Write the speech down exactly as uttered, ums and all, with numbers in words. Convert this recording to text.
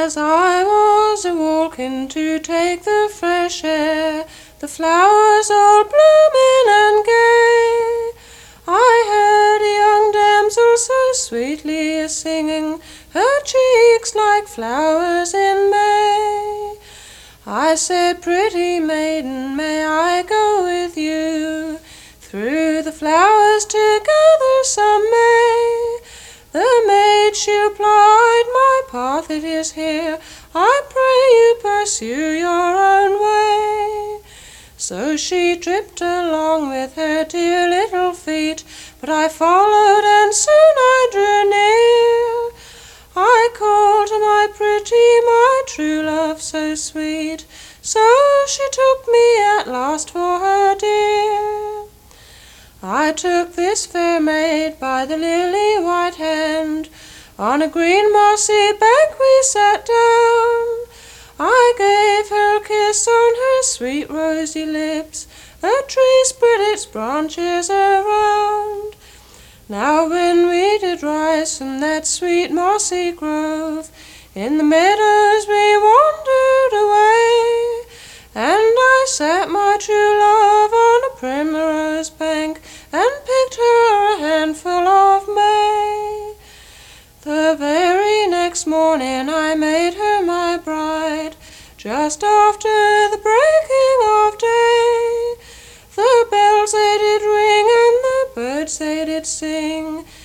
As I was a-walking to take the fresh air, the flowers all blooming and gay, I heard a young damsel so sweetly a-singing, her cheeks like flowers in May. I said, pretty maiden, may I go with you through the flowers to gather some May? The maid she replied, my path it is here, I pray you pursue your own way. So she tripped along with her dear little feet, but I followed and soon I drew near. I called to my pretty, my true love so sweet, so she took me at last for her dear. I took this fair maid by the lily white hand, on a green mossy bank we sat down. I gave her a kiss on her sweet rosy lips, a tree spread its branches around. Now when we did rise from that sweet mossy grove, in the meadows we wandered away, and I sat my true love on a primrose bank, and picked her a handful of May. The very next morning I made her my bride, just after the breaking of day. The bells they did ring, and the birds they did sing,